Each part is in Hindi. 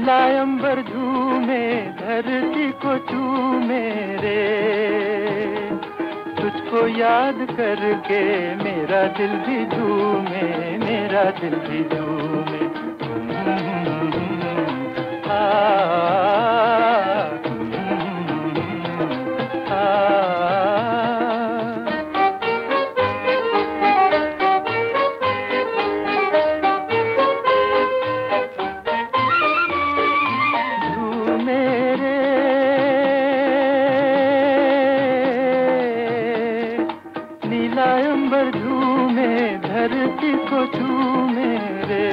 नीला अंबर झूमे, धरती को चूमे रे, तुझको याद करके मेरा दिल भी झूमे, मेरा दिल भी झूमे। नीला अंबर झूमे, धरती को चूमे रे,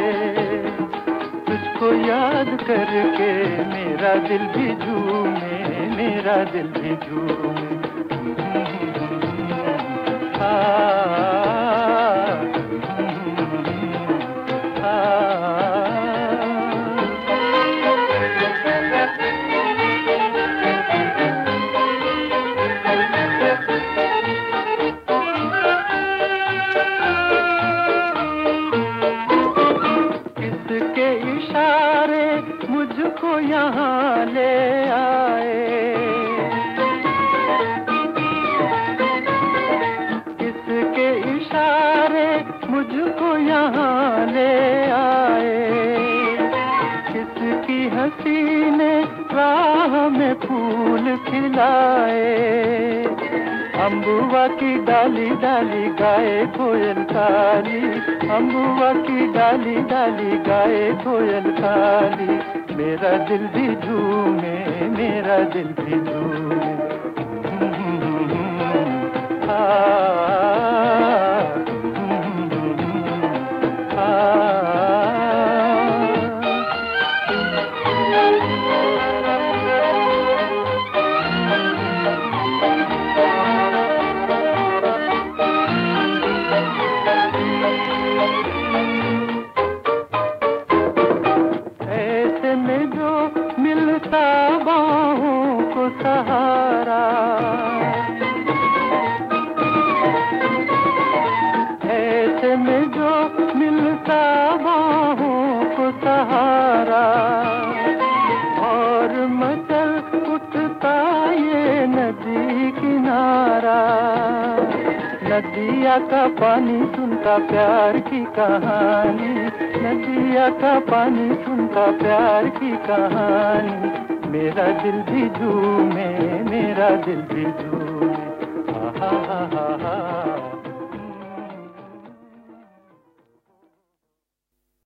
तुझको याद करके मेरा दिल भी झूमे, मेरा दिल भी झूमे। इशारे मुझको यहाँ ले आए, किसके इशारे मुझको यहाँ ले आए, किसकी हंसी ने राह में फूल खिलाए। अम्बुआ की डाली डाली गाए कोयल काली, अम्बुआ की डाली डाली गाए कोयल काली, मेरा दिल भी झूमे, मेरा दिल भी झूमे। ऐसे में जो मिलता बाहों को सहारा, ऐसे में जो मिलता बाहों को सहारा, और मचल उठता ये नदी किनारा। नदिया का पानी सुनता प्यार की कहानी, नदिया का पानी सुनता प्यार की कहानी, मेरा दिल भी झूमे, मेरा दिल भी झूमे। हा हा हा हा।